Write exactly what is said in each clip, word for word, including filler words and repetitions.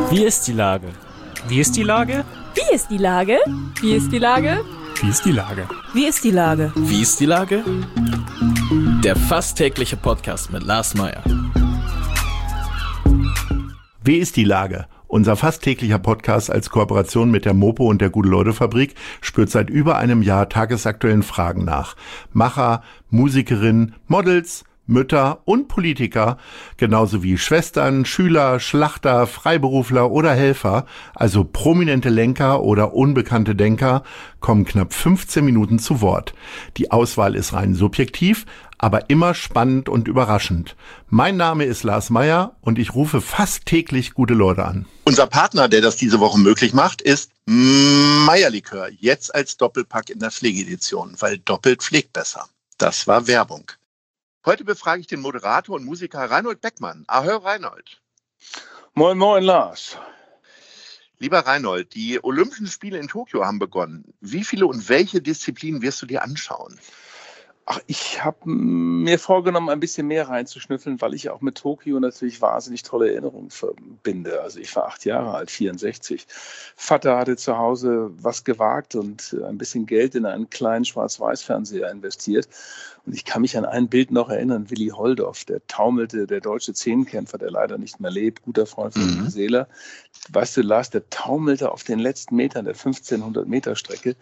Wie ist die Lage? Wie ist die Lage? Wie ist die Lage? Wie ist die Lage? Wie ist die Lage? Wie ist die Lage? Wie ist die Lage? Der fast tägliche Podcast mit Lars Meyer. Wie ist die Lage? Unser fast täglicher Podcast als Kooperation mit der Mopo und der Gute-Leute-Fabrik spürt seit über einem Jahr tagesaktuellen Fragen nach. Macher, Musikerinnen, Models, Mütter und Politiker, genauso wie Schwestern, Schüler, Schlachter, Freiberufler oder Helfer, also prominente Lenker oder unbekannte Denker, kommen knapp fünfzehn Minuten zu Wort. Die Auswahl ist rein subjektiv, aber immer spannend und überraschend. Mein Name ist Lars Meyer und ich rufe fast täglich gute Leute an. Unser Partner, der das diese Woche möglich macht, ist Meyer-Likör. Jetzt als Doppelpack in der Pflegedition, weil doppelt pflegt besser. Das war Werbung. Heute befrage ich den Moderator und Musiker Reinhold Beckmann. Ahoi Reinhold. Moin, moin Lars. Lieber Reinhold, die Olympischen Spiele in Tokio haben begonnen. Wie viele und welche Disziplinen wirst du dir anschauen? Ach, ich habe mir vorgenommen, ein bisschen mehr reinzuschnüffeln, weil ich auch mit Tokio natürlich wahnsinnig tolle Erinnerungen verbinde. Also ich war acht Jahre alt, vierundsechzig. Vater hatte zu Hause was gewagt und ein bisschen Geld in einen kleinen Schwarz-Weiß-Fernseher investiert. Und ich kann mich an ein Bild noch erinnern, Willi Holdorf, der taumelte, der deutsche Zehnkämpfer, der leider nicht mehr lebt, guter Freund von mhm. Seeler. Weißt du, Lars, der taumelte auf den letzten Metern der fünfzehnhundert Meter Strecke,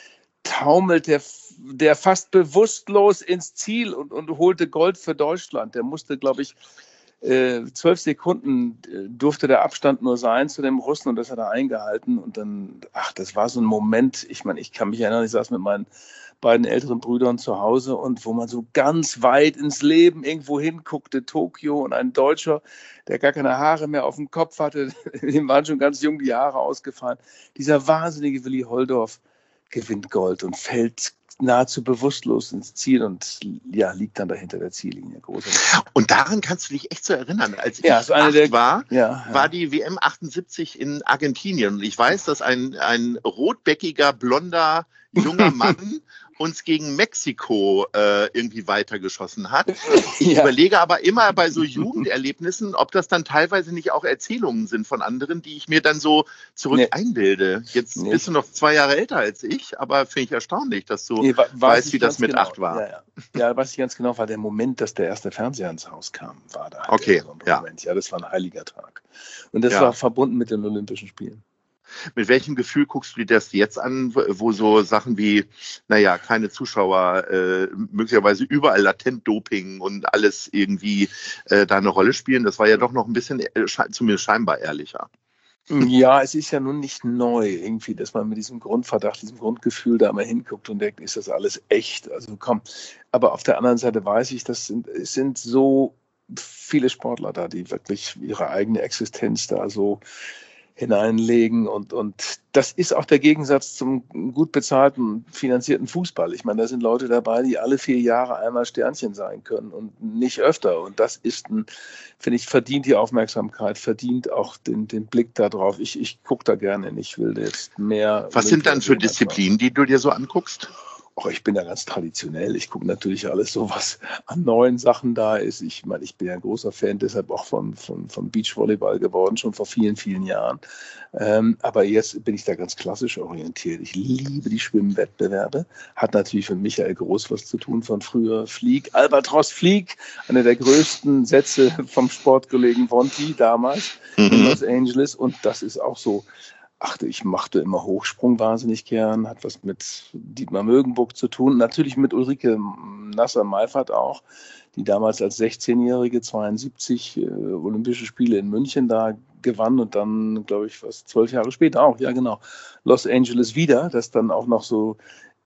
taumelt der, der fast bewusstlos ins Ziel und, und holte Gold für Deutschland. Der musste, glaube ich, äh, zwölf Sekunden äh, durfte der Abstand nur sein zu dem Russen und das hat er eingehalten. Und dann, ach, das war so ein Moment, ich meine, ich kann mich erinnern, ich saß mit meinen beiden älteren Brüdern zu Hause und wo man so ganz weit ins Leben irgendwo hinguckte, Tokio und ein Deutscher, der gar keine Haare mehr auf dem Kopf hatte, dem waren schon ganz jung die Haare ausgefallen. Dieser wahnsinnige Willi Holdorf gewinnt Gold und fällt nahezu bewusstlos ins Ziel und ja, liegt dann dahinter der Ziellinie. Großartig. Und daran kannst du dich echt so erinnern. Als ja, ich so eine acht der, war, ja, ja. war die W M achtundsiebzig in Argentinien. Und ich weiß, dass ein, ein rotbäckiger, blonder, junger Mann uns gegen Mexiko äh, irgendwie weitergeschossen hat. Ich ja. überlege aber immer bei so Jugenderlebnissen, ob das dann teilweise nicht auch Erzählungen sind von anderen, die ich mir dann so zurück nee. einbilde. Jetzt nee. bist du noch zwei Jahre älter als ich, aber finde ich erstaunlich, dass du nee, wa- weißt, wie das mit genau. acht war. Ja, ja. ja, weiß ich ganz genau, war der Moment, dass der erste Fernseher ins Haus kam, war da. Okay, so ja. Moment. Ja, das war ein heiliger Tag. Und das ja. war verbunden mit den Olympischen Spielen. Mit welchem Gefühl guckst du dir das jetzt an, wo so Sachen wie, naja, keine Zuschauer, äh, möglicherweise überall Latent-Doping und alles irgendwie äh, da eine Rolle spielen? Das war ja doch noch ein bisschen, äh, sche- zumindest scheinbar ehrlicher. Ja, es ist ja nun nicht neu irgendwie, dass man mit diesem Grundverdacht, diesem Grundgefühl da mal hinguckt und denkt, ist das alles echt? Also komm, aber auf der anderen Seite weiß ich, das sind, es sind so viele Sportler da, die wirklich ihre eigene Existenz da so hineinlegen und, und das ist auch der Gegensatz zum gut bezahlten, finanzierten Fußball. Ich meine, da sind Leute dabei, die alle vier Jahre einmal Sternchen sein können und nicht öfter und das ist ein, finde ich, verdient die Aufmerksamkeit, verdient auch den, den Blick da drauf. Ich, ich gucke da gerne hin, ich will jetzt mehr. Was sind dann für Disziplinen, die du dir so anguckst? Auch ich bin da ganz traditionell. Ich gucke natürlich alles so, was an neuen Sachen da ist. Ich meine, ich bin ja ein großer Fan, deshalb auch von, von, von Beachvolleyball geworden, schon vor vielen, vielen Jahren. Ähm, aber jetzt bin ich da ganz klassisch orientiert. Ich liebe die Schwimmwettbewerbe. Hat natürlich mit Michael Groß was zu tun von früher. Flieg, Albatros Flieg, einer der größten Sätze vom Sportkollegen Vonti damals mhm. in Los Angeles. Und das ist auch so. Ach, ich machte immer Hochsprung wahnsinnig gern, hat was mit Dietmar Mögenburg zu tun, natürlich mit Ulrike Nasser-Meifert auch, die damals als sechzehnjährige zweiundsiebzig äh, Olympische Spiele in München da gewann und dann, glaube ich, was zwölf Jahre später auch, ja genau, Los Angeles wieder, das dann auch noch so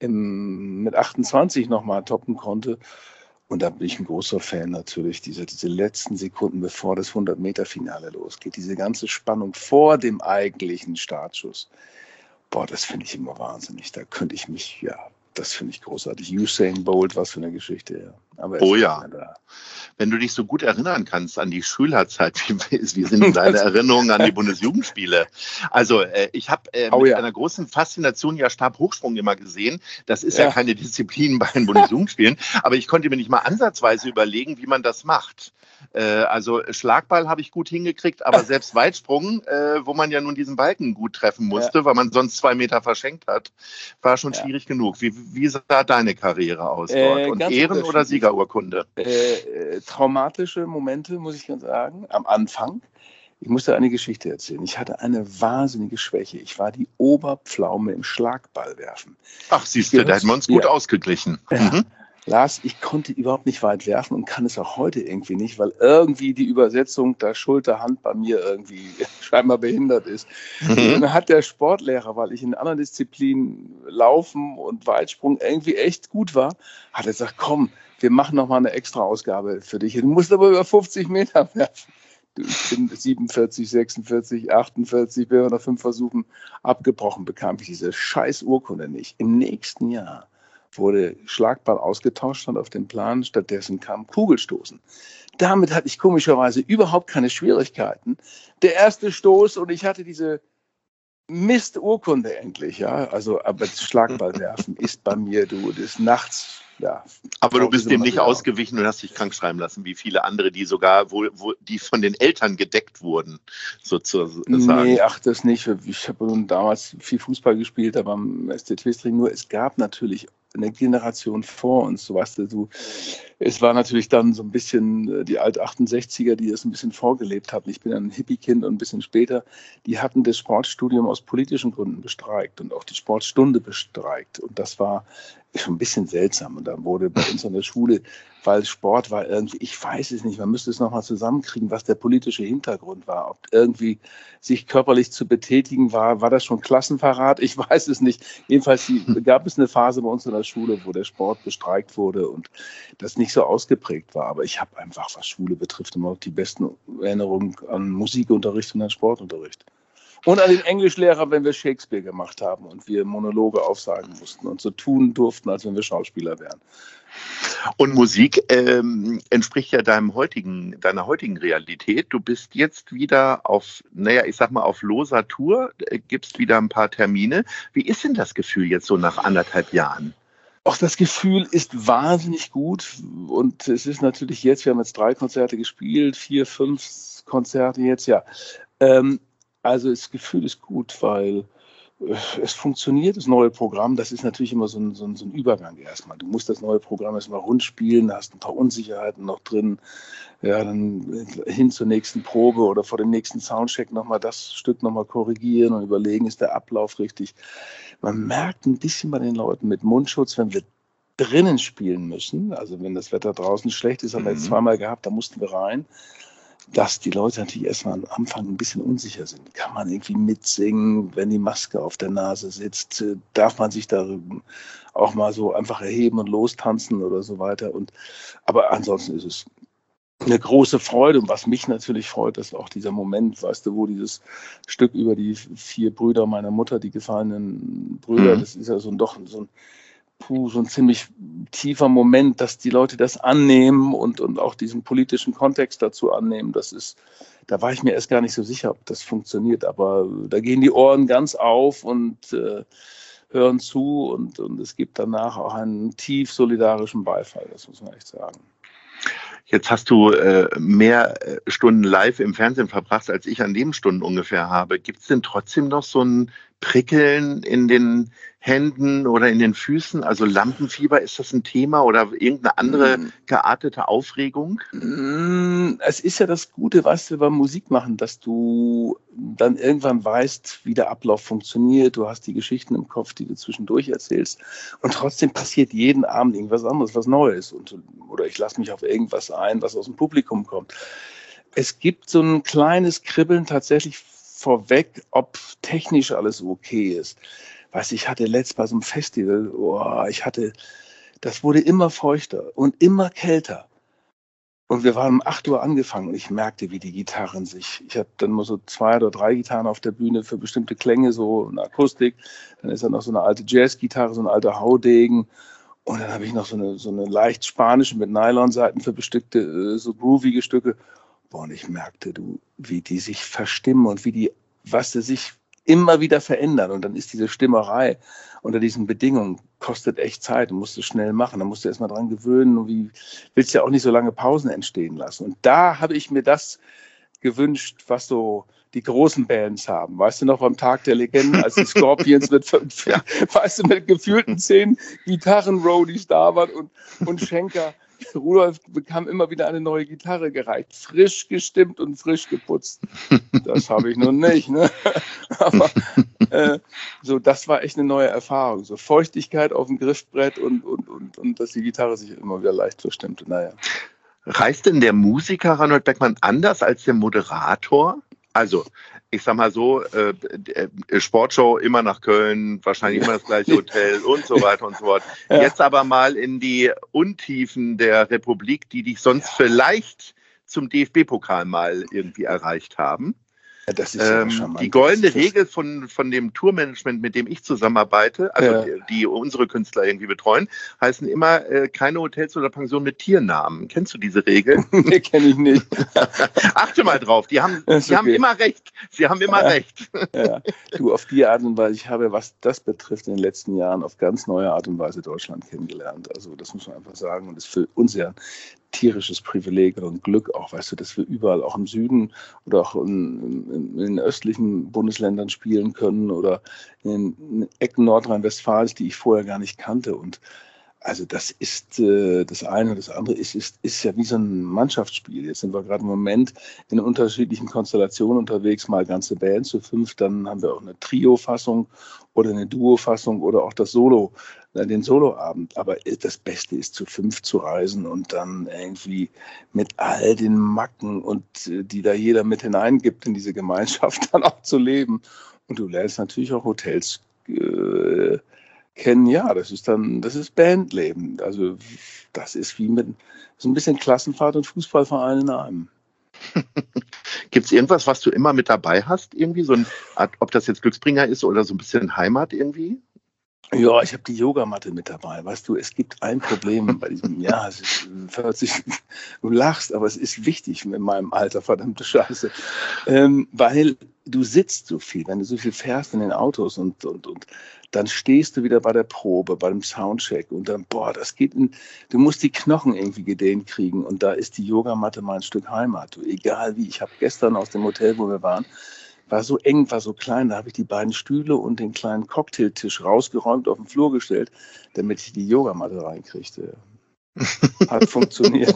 im, mit achtundzwanzig nochmal toppen konnte. Und da bin ich ein großer Fan natürlich, diese, diese letzten Sekunden, bevor das hundert-Meter-Finale losgeht. Diese ganze Spannung vor dem eigentlichen Startschuss. Boah, das finde ich immer wahnsinnig. Da könnte ich mich ja das finde ich großartig. Usain Bolt, was für eine Geschichte, ja. Aber oh ja. Wenn du dich so gut erinnern kannst an die Schülerzeit, wie, wie sind deine Erinnerungen an die Bundesjugendspiele? Also äh, ich habe äh, oh, mit ja. einer großen Faszination ja Stabhochsprung immer gesehen. Das ist ja, ja keine Disziplin bei den Bundesjugendspielen, aber ich konnte mir nicht mal ansatzweise überlegen, wie man das macht. Äh, also Schlagball habe ich gut hingekriegt, aber selbst Weitsprung, äh, wo man ja nun diesen Balken gut treffen musste, ja. weil man sonst zwei Meter verschenkt hat, war schon ja. schwierig genug. Wie, wie sah deine Karriere aus dort? Äh, Und Ehren- oder Siegerurkunde? Äh, traumatische Momente, muss ich ganz sagen, am Anfang. Ich musste eine Geschichte erzählen. Ich hatte eine wahnsinnige Schwäche. Ich war die Oberpflaume im Schlagballwerfen. Ach, siehst du, da hätten wir uns gut ja. ausgeglichen. Ja. Mhm. Lars, ich konnte überhaupt nicht weit werfen und kann es auch heute irgendwie nicht, weil irgendwie die Übersetzung der Schulter-Hand bei mir irgendwie scheinbar behindert ist. Mhm. Und dann hat der Sportlehrer, weil ich in anderen Disziplinen Laufen und Weitsprung irgendwie echt gut war, hat er gesagt, komm, wir machen noch mal eine extra Ausgabe für dich. Du musst aber über fünfzig Meter werfen. Ich bin siebenundvierzig, sechsundvierzig, achtundvierzig, bin nach fünf Versuchen abgebrochen, bekam ich diese scheiß Urkunde nicht. Im nächsten Jahr wurde Schlagball ausgetauscht und auf den Plan, stattdessen kam Kugelstoßen. Damit hatte ich komischerweise überhaupt keine Schwierigkeiten. Der erste Stoß und ich hatte diese Mist-Urkunde endlich, ja. Also, aber das Schlagballwerfen ist bei mir, du, des Nachts, ja. Aber du bist dem nicht ausgewichen und hast dich krank schreiben lassen, wie viele andere, die sogar, wo, wo die von den Eltern gedeckt wurden, sozusagen. Nee, ach, das nicht. Ich habe nun damals viel Fußball gespielt, aber am S C Twistring nur. Es gab natürlich eine Generation vor uns, so weißt du, du, es war natürlich dann so ein bisschen die Alt-achtundsechziger, die das ein bisschen vorgelebt hatten. Ich bin ein Hippie-Kind und ein bisschen später, die hatten das Sportstudium aus politischen Gründen bestreikt und auch die Sportstunde bestreikt. Und das war schon ein bisschen seltsam. Und dann wurde bei uns an der Schule, weil Sport war irgendwie, ich weiß es nicht, man müsste es nochmal zusammenkriegen, was der politische Hintergrund war. Ob irgendwie sich körperlich zu betätigen war, war das schon Klassenverrat? Ich weiß es nicht. Jedenfalls die, gab es eine Phase bei uns in der Schule, wo der Sport bestreikt wurde und das nicht so ausgeprägt war. Aber ich habe einfach, was Schule betrifft, immer noch die besten Erinnerungen an Musikunterricht und an Sportunterricht. Und an den Englischlehrer, wenn wir Shakespeare gemacht haben und wir Monologe aufsagen mussten und so tun durften, als wenn wir Schauspieler wären. Und Musik ähm, entspricht ja deinem heutigen, deiner heutigen Realität. Du bist jetzt wieder auf, naja, ich sag mal, auf loser Tour, äh, gibst wieder ein paar Termine. Wie ist denn das Gefühl jetzt so nach anderthalb Jahren? Auch das Gefühl ist wahnsinnig gut und es ist natürlich jetzt, wir haben jetzt drei Konzerte gespielt, vier, fünf Konzerte jetzt, ja. Ähm, Also das Gefühl ist gut, weil es funktioniert, das neue Programm. Das ist natürlich immer so ein, so ein, so ein Übergang erstmal. Du musst das neue Programm erstmal rund spielen, da hast ein paar Unsicherheiten noch drin. Ja, dann hin zur nächsten Probe oder vor dem nächsten Soundcheck nochmal das Stück nochmal korrigieren und überlegen, ist der Ablauf richtig. Man merkt ein bisschen bei den Leuten mit Mundschutz, wenn wir drinnen spielen müssen, also wenn das Wetter draußen schlecht ist, haben wir jetzt zweimal gehabt, da mussten wir rein, dass die Leute natürlich erstmal am Anfang ein bisschen unsicher sind. Kann man irgendwie mitsingen, wenn die Maske auf der Nase sitzt? Darf man sich da auch mal so einfach erheben und lostanzen oder so weiter? Und, aber ansonsten ist es eine große Freude. Und was mich natürlich freut, ist auch dieser Moment, weißt du, wo dieses Stück über die vier Brüder meiner Mutter, die gefallenen Brüder, mhm. das ist ja so ein, doch so ein Puh, so ein ziemlich tiefer Moment, dass die Leute das annehmen und, und auch diesen politischen Kontext dazu annehmen. Das ist, da war ich mir erst gar nicht so sicher, ob das funktioniert. Aber da gehen die Ohren ganz auf und äh, hören zu und, und es gibt danach auch einen tief solidarischen Beifall, das muss man echt sagen. Jetzt hast du äh, mehr Stunden live im Fernsehen verbracht, als ich an Nebenstunden ungefähr habe. Gibt es denn trotzdem noch so ein Prickeln in den Händen oder in den Füßen? Also Lampenfieber, ist das ein Thema oder irgendeine andere geartete Aufregung? Es ist ja das Gute, was wir beim Musik machen, dass du dann irgendwann weißt, wie der Ablauf funktioniert. Du hast die Geschichten im Kopf, die du zwischendurch erzählst. Und trotzdem passiert jeden Abend irgendwas anderes, was Neues. Und, oder ich lasse mich auf irgendwas ein, was aus dem Publikum kommt. Es gibt so ein kleines Kribbeln tatsächlich vorweg, ob technisch alles okay ist. Weißt du, ich hatte letzt bei so einem Festival, oh, ich hatte, das wurde immer feuchter und immer kälter. Und wir waren um acht Uhr angefangen und ich merkte, wie die Gitarren sich, ich habe dann nur so zwei oder drei Gitarren auf der Bühne für bestimmte Klänge, so eine Akustik, dann ist da noch so eine alte Jazzgitarre, so ein alter Haudegen und dann habe ich noch so eine, so eine leicht spanische mit Nylonsaiten für bestimmte, so groovige Stücke. Boah, und ich merkte, du, wie die sich verstimmen und wie die, was sie sich immer wieder verändern. Und dann ist diese Stimmerei unter diesen Bedingungen, kostet echt Zeit. Du musst es schnell machen. Da musst du erst mal dran gewöhnen. Und wie willst du ja auch nicht so lange Pausen entstehen lassen. Und da habe ich mir das gewünscht, was so die großen Bands haben. Weißt du noch, beim Tag der Legenden, als die Scorpions mit fünf, ja. weißt du, mit gefühlten zehn Gitarren-Roadies da waren und, und Schenker. Rudolf bekam immer wieder eine neue Gitarre gereicht, frisch gestimmt und frisch geputzt. Das habe ich nun nicht, ne? Aber äh, so, das war echt eine neue Erfahrung. So Feuchtigkeit auf dem Griffbrett und, und, und, und dass die Gitarre sich immer wieder leicht verstimmte. Naja. Reist denn der Musiker Reinhold Beckmann anders als der Moderator? Also, ich sag mal so, äh, Sportshow immer nach Köln, wahrscheinlich immer das gleiche Hotel und so weiter und so fort. Ja. Jetzt aber mal in die Untiefen der Republik, die dich sonst ja. vielleicht zum D F B-Pokal mal irgendwie erreicht haben. Ja, das ist ähm, ja die goldene Regel von, von dem Tourmanagement, mit dem ich zusammenarbeite, also ja. die, die unsere Künstler irgendwie betreuen, heißen immer äh, keine Hotels oder Pensionen mit Tiernamen. Kennst du diese Regel? Nee, kenne ich nicht. Achte mal drauf, die haben, die okay. haben immer recht. Sie haben immer ja. recht. Ja. Du, auf die Art und Weise, ich habe, was das betrifft, in den letzten Jahren auf ganz neue Art und Weise Deutschland kennengelernt. Also das muss man einfach sagen. Und das ist für uns ja ein tierisches Privileg und Glück auch, weißt du, dass wir überall, auch im Süden oder auch in, in, in den östlichen Bundesländern spielen können oder in, in Ecken Nordrhein-Westfalens, die ich vorher gar nicht kannte. Und also das ist äh, das eine und das andere ist, ist, ist ja wie so ein Mannschaftsspiel. Jetzt sind wir gerade im Moment in unterschiedlichen Konstellationen unterwegs, mal ganze Bands zu fünf, dann haben wir auch eine Trio-Fassung oder eine Duo-Fassung oder auch das Solo, den Soloabend. Aber das Beste ist, zu fünf zu reisen und dann irgendwie mit all den Macken und die da jeder mit hineingibt in diese Gemeinschaft dann auch zu leben. Und du lernst natürlich auch Hotels äh, kennen. Ja, das ist dann, das ist Bandleben. Also das ist wie mit so ein bisschen Klassenfahrt und Fußballverein in einem. Gibt es irgendwas, was du immer mit dabei hast? Irgendwie so ein, ob das jetzt Glücksbringer ist oder so ein bisschen Heimat irgendwie? Ja, ich habe die Yogamatte mit dabei. Weißt du, es gibt ein Problem bei diesem, ja, es ist, du lachst, aber es ist wichtig in meinem Alter, verdammte Scheiße. Ähm, weil du sitzt so viel, wenn du so viel fährst in den Autos und, und, und dann stehst du wieder bei der Probe, bei dem Soundcheck und dann, boah, das geht in, du musst die Knochen irgendwie gedehnt kriegen und da ist die Yogamatte mal ein Stück Heimat. Du, egal wie, ich habe gestern aus dem Hotel, wo wir waren, war so eng, war so klein, da habe ich die beiden Stühle und den kleinen Cocktailtisch rausgeräumt, auf den Flur gestellt, damit ich die Yogamatte reinkriegte. Hat funktioniert.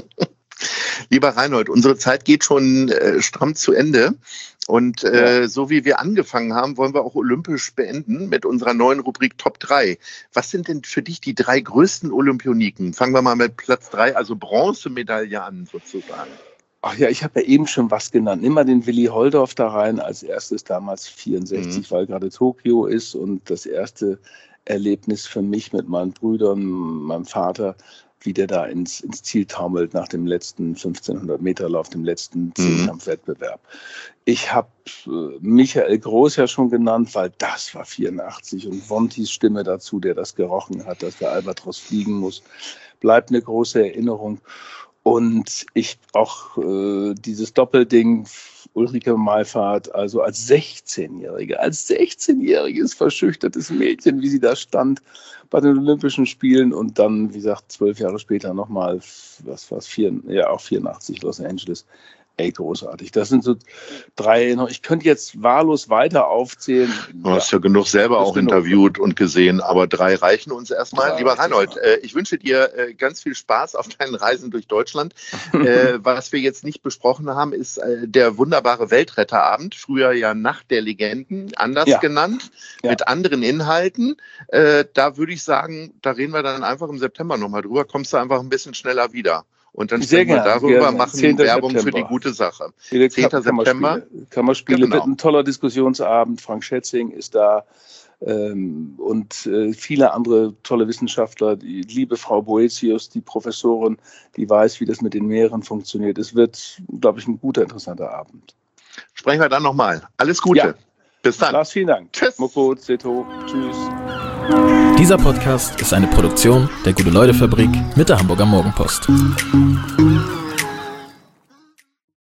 Lieber Reinhold, unsere Zeit geht schon äh, stramm zu Ende. Und äh, ja. so wie wir angefangen haben, wollen wir auch olympisch beenden mit unserer neuen Rubrik Top drei. Was sind denn für dich die drei größten Olympioniken? Fangen wir mal mit Platz drei, also Bronzemedaille an sozusagen. Ach ja, ich habe ja eben schon was genannt. Nimm mal den Willi Holdorf da rein, als erstes damals vierundsechzig, mhm. weil gerade Tokio ist und das erste Erlebnis für mich mit meinen Brüdern, meinem Vater, wie der da ins, ins Ziel taumelt nach dem letzten fünfzehnhundert Meter Lauf, dem letzten Zehnkampfwettbewerb. Ich habe äh, Michael Groß ja schon genannt, weil das war vierundachtzig und Wontis Stimme dazu, der das gerochen hat, dass der Albatros fliegen muss, bleibt eine große Erinnerung. Und ich auch äh, dieses Doppelding Ulrike Malfahrt, also als sechzehnjährige, als sechzehnjähriges verschüchtertes Mädchen, wie sie da stand bei den Olympischen Spielen und dann, wie gesagt, zwölf Jahre später nochmal, was war es, ja auch vierundachtzig Los Angeles. Ey, großartig. Das sind so drei, ich könnte jetzt wahllos weiter aufzählen. Du hast ja, ja genug selber auch genug interviewt und gesehen, aber drei reichen uns erstmal. Ja, lieber Reinhold, äh, ich wünsche dir äh, ganz viel Spaß auf deinen Reisen durch Deutschland. äh, was wir jetzt nicht besprochen haben, ist äh, der wunderbare Weltretterabend, früher ja Nacht der Legenden, anders ja. genannt, ja. mit anderen Inhalten. Äh, da würde ich sagen, da reden wir dann einfach im September nochmal drüber, kommst du einfach ein bisschen schneller wieder. Und dann sprechen wir darüber, gerne. machen Werbung September. Für die gute Sache. zehnten September. Kammerspiele, ja, genau. Wird ein toller Diskussionsabend. Frank Schätzing ist da. ähm, und äh, viele andere tolle Wissenschaftler. Die liebe Frau Boetius, die Professorin, die weiß, wie das mit den Meeren funktioniert. Es wird, glaube ich, ein guter, interessanter Abend. Sprechen wir dann nochmal. Alles Gute. Ja. Bis dann. Lars, vielen Dank. Tschüss. Moko, Zeto. Tschüss. Dieser Podcast ist eine Produktion der Gute-Leute-Fabrik mit der Hamburger Morgenpost.